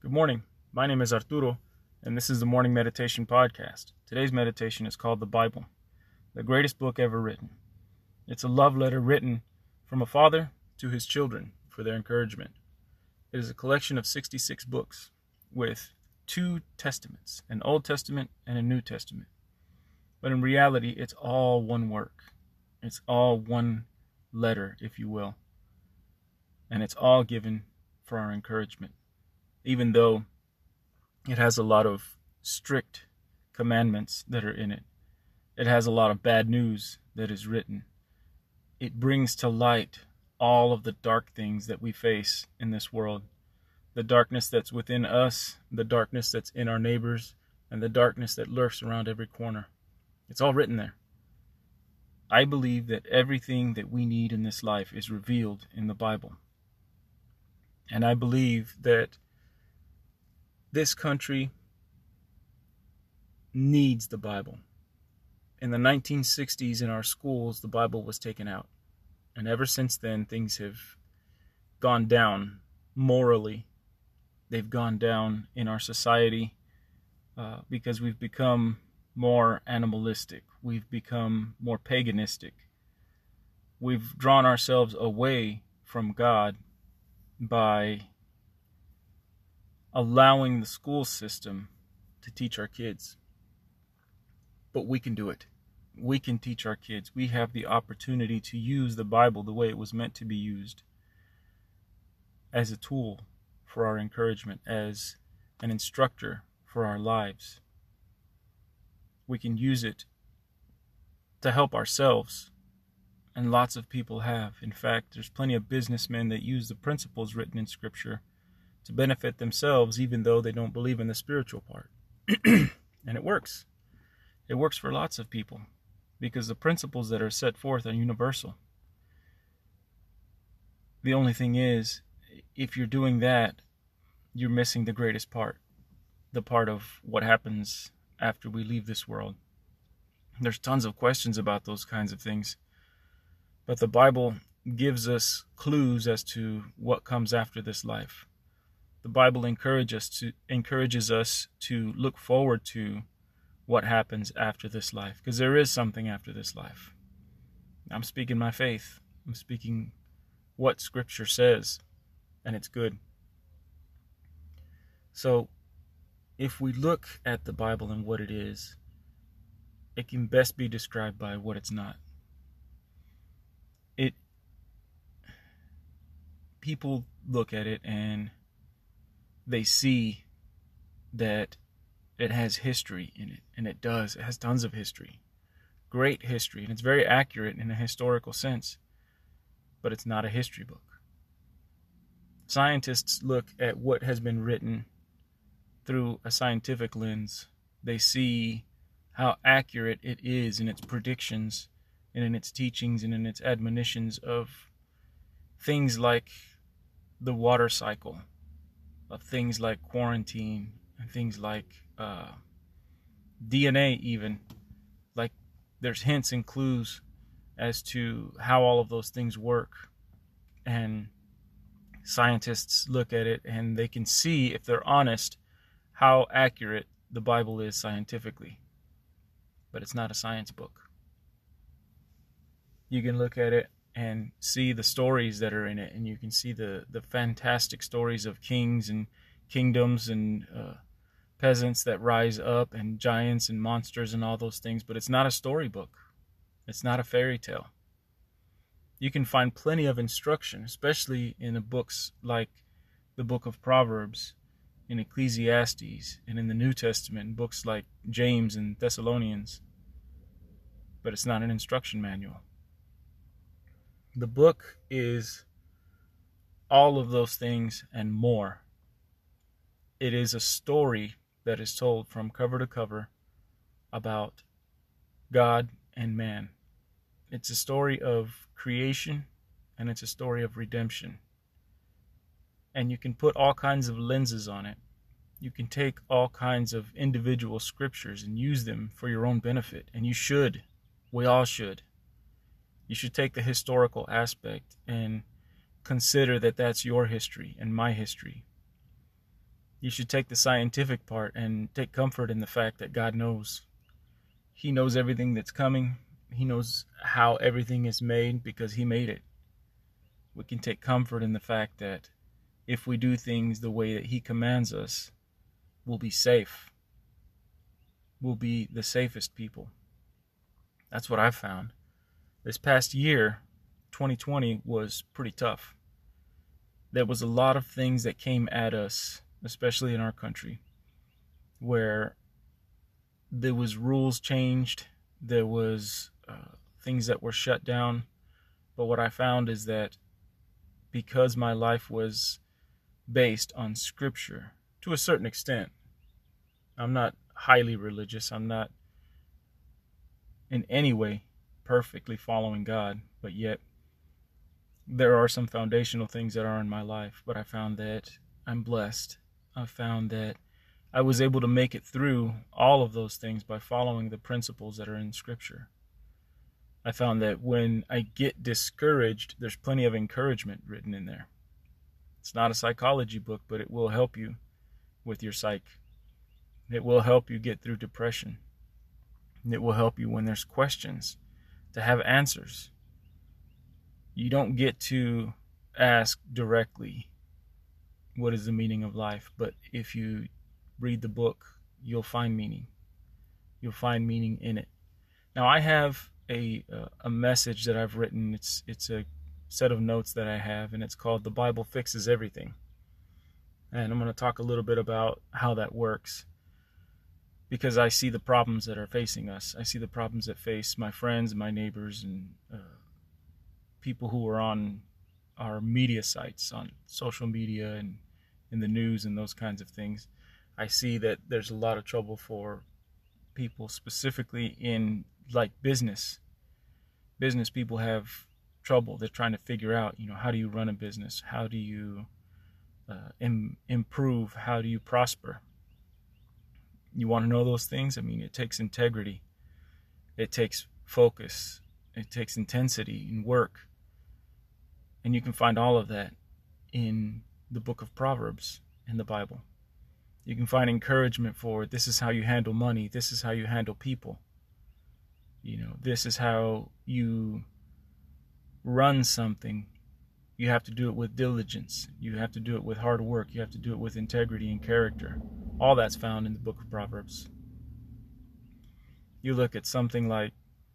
Good morning. My name is Arturo, and this is the Morning Meditation Podcast. Today's meditation is called The Bible, the greatest book ever written. It's a love letter written from a father to his children for their encouragement. It is a collection of 66 books with 2 testaments, an Old Testament and a New Testament. But in reality, it's all one work. It's all one letter, if you will. And it's all given for our encouragement. Even though it has a lot of strict commandments that are in it. It has a lot of bad news that is written. It brings to light all of the dark things that we face in this world. The darkness that's within us, the darkness that's in our neighbors, and the darkness that lurks around every corner. It's all written there. I believe that everything that we need in this life is revealed in the Bible. And I believe that this country needs the Bible. In the 1960s in our schools, the Bible was taken out. And ever since then, things have gone down morally. They've gone down in our society because we've become more animalistic. We've become more paganistic. We've drawn ourselves away from God by allowing the school system to teach our kids. But we can do it. We can teach our kids. We have the opportunity to use the Bible the way it was meant to be used, as a tool for our encouragement, as an instructor for our lives. We can use it to help ourselves, and lots of people have. In fact, there's plenty of businessmen that use the principles written in Scripture to benefit themselves, even though they don't believe in the spiritual part. And it works. It works for lots of people because the principles that are set forth are universal. The only thing is, if you're doing that, you're missing the greatest part, the part of what happens after we leave this world. There's tons of questions about those kinds of things, but the Bible gives us clues as to what comes after this life. The Bible encourages us to look forward to what happens after this life, because there is something after this life. I'm speaking my faith. I'm speaking what Scripture says, and it's good. So, if we look at the Bible and what it is, it can best be described by what it's not. People look at it and they see that it has history in it, and it does. It has tons of history, great history, and it's very accurate in a historical sense, but it's not a history book. Scientists look at what has been written through a scientific lens. They see how accurate it is in its predictions and in its teachings and in its admonitions of things like the water cycle, of things like quarantine, and things like DNA even. Like, there's hints and clues as to how all of those things work. And scientists look at it and they can see, if they're honest, how accurate the Bible is scientifically. But it's not a science book. You can look at it and see the stories that are in it, and you can see the fantastic stories of kings and kingdoms and peasants that rise up, and giants and monsters and all those things, but it's not a storybook. It's not a fairy tale. You can find plenty of instruction, especially in the books like the book of Proverbs, in Ecclesiastes, and in the New Testament, in books like James and Thessalonians, but it's not an instruction manual. The book is all of those things and more. It is a story that is told from cover to cover about God and man. It's a story of creation, and it's a story of redemption. And you can put all kinds of lenses on it. You can take all kinds of individual scriptures and use them for your own benefit. And you should. We all should. You should take the historical aspect and consider that that's your history and my history. You should take the scientific part and take comfort in the fact that God knows. He knows everything that's coming. He knows how everything is made because He made it. We can take comfort in the fact that if we do things the way that He commands us, we'll be safe. We'll be the safest people. That's what I've found. This past year, 2020, was pretty tough. There was a lot of things that came at us, especially in our country, where there was rules changed, there was things that were shut down. But what I found is that because my life was based on Scripture, to a certain extent, I'm not highly religious, I'm not in any way perfectly following God, but yet there are some foundational things that are in my life. But I found that I'm blessed. I found that I was able to make it through all of those things by following the principles that are in Scripture. I found that when I get discouraged, there's plenty of encouragement written in there. It's not a psychology book, but it will help you with your psyche. It will help you get through depression. It will help you when there's questions to have answers. You don't get to ask directly, what is the meaning of life? But if you read the book, you'll find meaning. You'll find meaning in it. Now, I have a message that I've written. It's a set of notes that I have, and it's called The Bible Fixes Everything. And I'm going to talk a little bit about how that works, because I see the problems that are facing us. I see the problems that face my friends, my neighbors, and people who are on our media sites, on social media and in the news and those kinds of things. I see that there's a lot of trouble for people, specifically in business. Business people have trouble. They're trying to figure out, how do you run a business? How do you improve? How do you prosper? You want to know those things? It takes integrity. It takes focus. It takes intensity and work. And you can find all of that in the book of Proverbs in the Bible. You can find encouragement for this is how you handle money. This is how you handle people. This is how you run something. You have to do it with diligence. You have to do it with hard work. You have to do it with integrity and character. All that's found in the book of Proverbs. You look at something like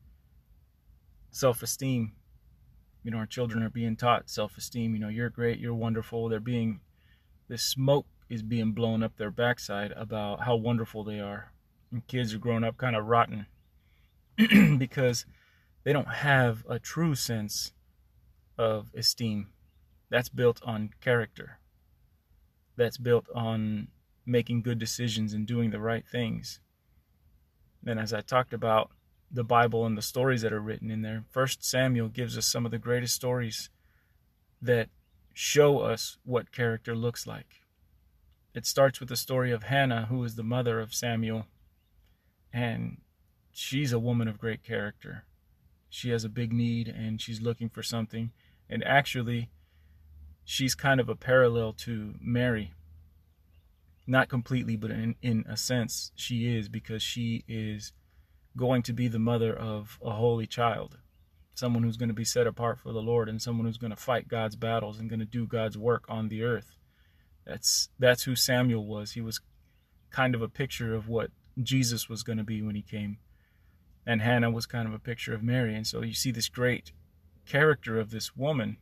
self-esteem. Our children are being taught self-esteem. You're great, you're wonderful. This smoke is being blown up their backside about how wonderful they are. And kids are growing up kind of rotten because they don't have a true sense of esteem. That's built on character. That's built on making good decisions and doing the right things. And as I talked about the Bible and the stories that are written in there, 1 Samuel gives us some of the greatest stories that show us what character looks like. It starts with the story of Hannah, who is the mother of Samuel, and she's a woman of great character. She has a big need and she's looking for something, and actually she's kind of a parallel to Mary. Not completely, but in a sense she is, because she is going to be the mother of a holy child, someone who's going to be set apart for the Lord, and someone who's going to fight God's battles and going to do God's work on the earth. That's who Samuel was. He was kind of a picture of what Jesus was going to be when he came. And Hannah was kind of a picture of Mary. And so you see this great character of this woman.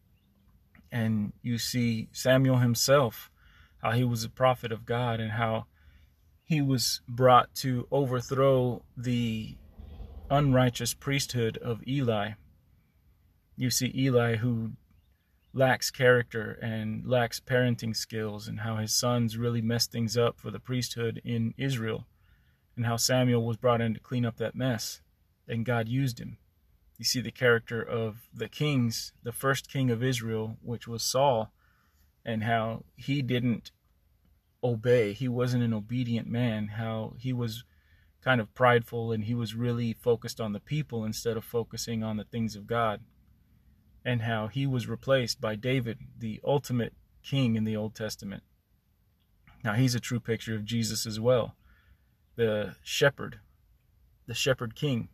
And you see Samuel himself, how he was a prophet of God and how he was brought to overthrow the unrighteous priesthood of Eli. You see Eli, who lacks character and lacks parenting skills, and how his sons really messed things up for the priesthood in Israel, and how Samuel was brought in to clean up that mess, and God used him. You see the character of the kings, the first king of Israel, which was Saul, and how he didn't obey. He wasn't an obedient man, how he was kind of prideful, and he was really focused on the people instead of focusing on the things of God, and how he was replaced by David, the ultimate king in the Old Testament. Now, he's a true picture of Jesus as well, the shepherd king.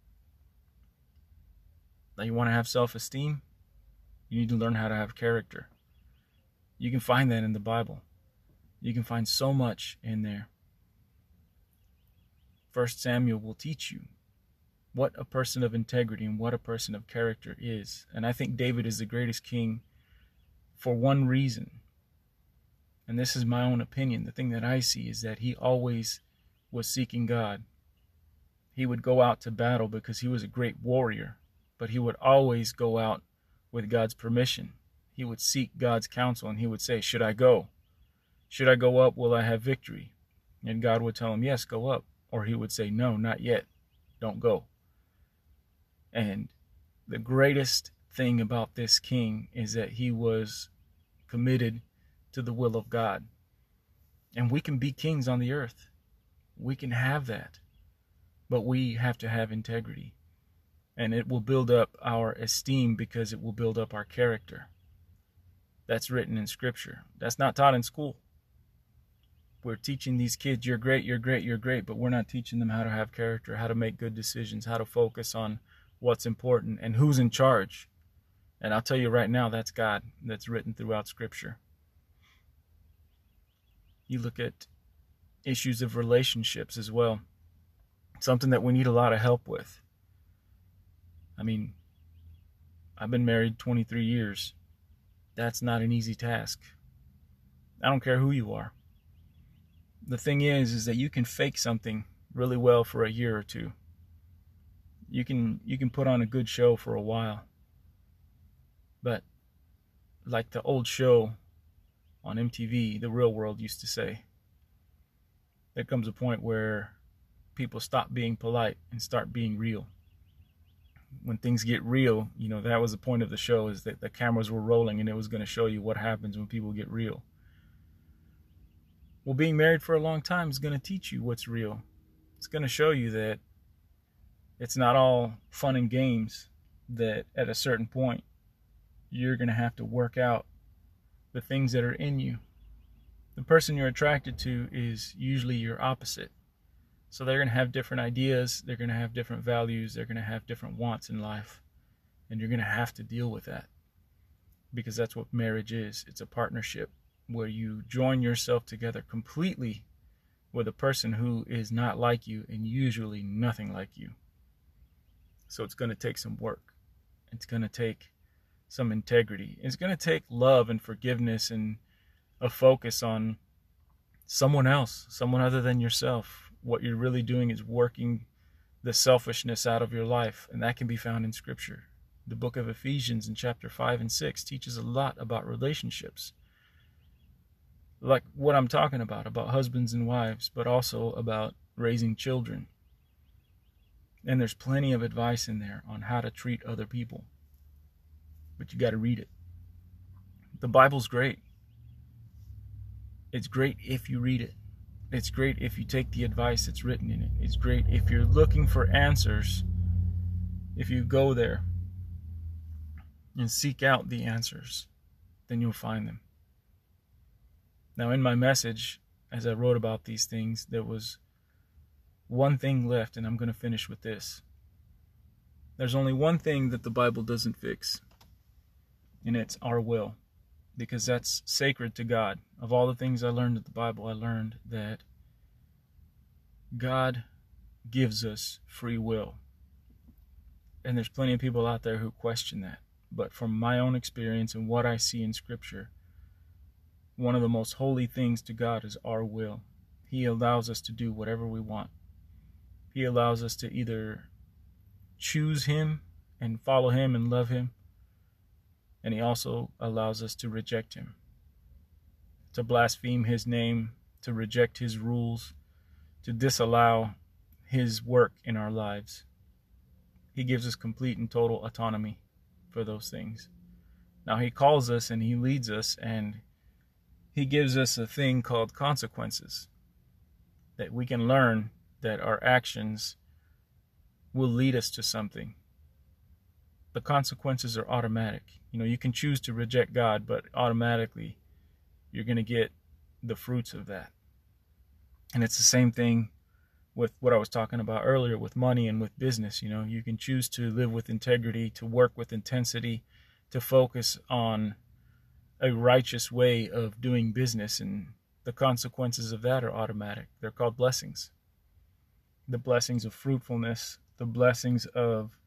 Now, you want to have self-esteem? You need to learn how to have character. You can find that in the Bible. You can find so much in there. 1 Samuel will teach you what a person of integrity and what a person of character is. And I think David is the greatest king for one reason. And this is my own opinion. The thing that I see is that he always was seeking God. He would go out to battle because he was a great warrior, but he would always go out with God's permission. He would seek God's counsel, and he would say, should I go? Should I go up? Will I have victory? And God would tell him, yes, go up. Or he would say, no, not yet. Don't go. And the greatest thing about this king is that he was committed to the will of God. And we can be kings on the earth. We can have that. But we have to have integrity. And it will build up our esteem because it will build up our character. That's written in Scripture. That's not taught in school. We're teaching these kids, you're great, you're great, you're great, but we're not teaching them how to have character, how to make good decisions, how to focus on what's important and who's in charge. And I'll tell you right now, that's God. That's written throughout Scripture. You look at issues of relationships as well. Something that we need a lot of help with. I mean, I've been married 23 years. That's not an easy task. I don't care who you are. The thing is that you can fake something really well for a year or two. You can put on a good show for a while. But like the old show on MTV, The Real World used to say, there comes a point where people stop being polite and start being real. When things get real, that was the point of the show, is that the cameras were rolling and it was going to show you what happens when people get real. Well, being married for a long time is going to teach you what's real. It's going to show you that it's not all fun and games, that at a certain point, you're going to have to work out the things that are in you. The person you're attracted to is usually your opposite. So they're going to have different ideas, they're going to have different values, they're going to have different wants in life. And you're going to have to deal with that. Because that's what marriage is. It's a partnership where you join yourself together completely with a person who is not like you and usually nothing like you. So it's going to take some work. It's going to take some integrity. It's going to take love and forgiveness and a focus on someone else, someone other than yourself. What you're really doing is working the selfishness out of your life, and that can be found in Scripture. The book of Ephesians in chapter 5 and 6 teaches a lot about relationships. Like what I'm talking about husbands and wives, but also about raising children. And there's plenty of advice in there on how to treat other people. But you got to read it. The Bible's great. It's great if you read it. It's great if you take the advice that's written in it. It's great if you're looking for answers. If you go there and seek out the answers, then you'll find them. Now, in my message, as I wrote about these things, there was one thing left, and I'm going to finish with this. There's only one thing that the Bible doesn't fix, and it's our will, because that's sacred to God. Of all the things I learned in the Bible, I learned that God gives us free will. And there's plenty of people out there who question that. But from my own experience and what I see in Scripture, one of the most holy things to God is our will. He allows us to do whatever we want. He allows us to either choose Him and follow Him and love Him, and He also allows us to reject Him, to blaspheme His name, to reject His rules, to disallow His work in our lives. He gives us complete and total autonomy for those things. Now, He calls us and He leads us, and He gives us a thing called consequences, that we can learn that our actions will lead us to something. The consequences are automatic. You can choose to reject God, but automatically you're going to get the fruits of that. And it's the same thing with what I was talking about earlier with money and with business. You know, you can choose to live with integrity, to work with intensity, to focus on a righteous way of doing business, and the consequences of that are automatic. They're called blessings. The blessings of fruitfulness, the blessings of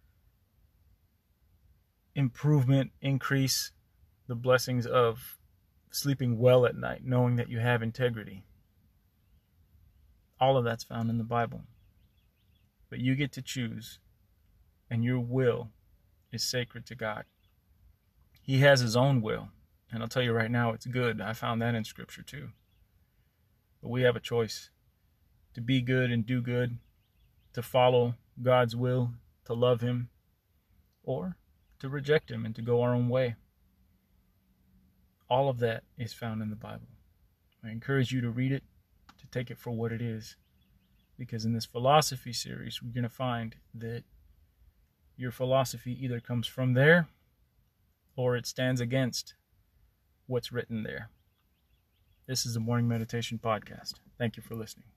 improvement, increase, the blessings of sleeping well at night, knowing that you have integrity. All of that's found in the Bible. But you get to choose, and your will is sacred to God. He has his own will, and I'll tell you right now, it's good. I found that in Scripture too. But we have a choice to be good and do good, to follow God's will, to love him, or to reject him and to go our own way. All of that is found in the Bible. I encourage you to read it, to take it for what it is. Because in this philosophy series, we're going to find that your philosophy either comes from there or it stands against what's written there. This is the Morning Meditation Podcast. Thank you for listening.